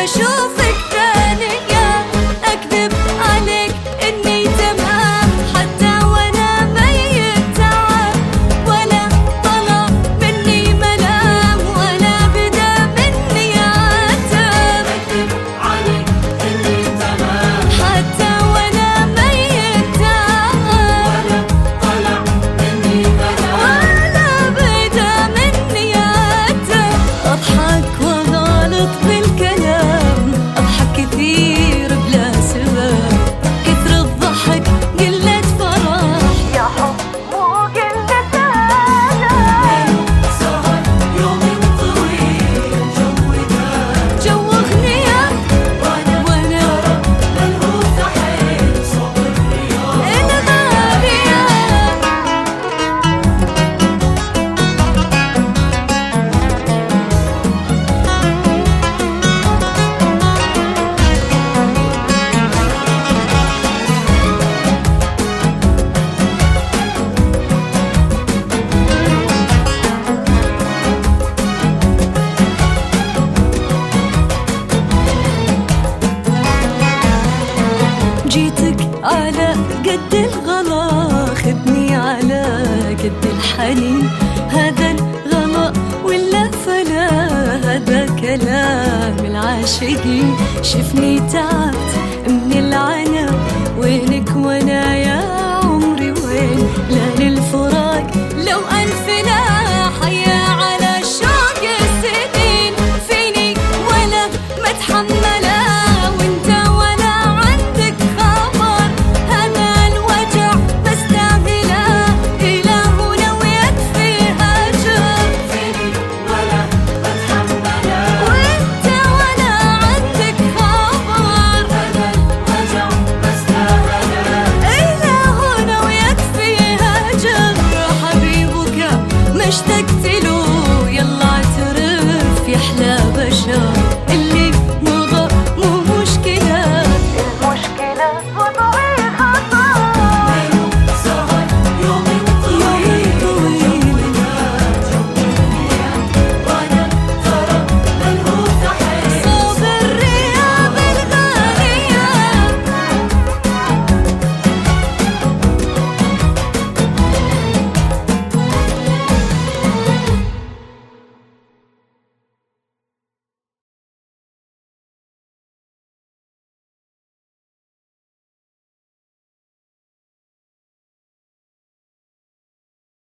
بشوفك ثانية أكذب عليك إني تمام، حتى وأنا ميت تعب، ولا طلع مني ملام، ولا بدا مني عتاب. أكذب عليك إني تمام، حتى وأنا ميت تعب، ولا طلع مني ملام، ولا بدا مني عتاب. أضحك وغالط بالكلام، أضحك كثير بلا سبب، كثر الضحك قلة فرح، يا حب مو قلة أدب. سهر يوم طويل جو أغنية، وأنا ملهوف حيل صوت الرياح الغالية. جيتك على قد الغلا، خذني على قد الحنين، هذا الغلا ولا فلا، هذا كلام العاشقين. شفني تعبت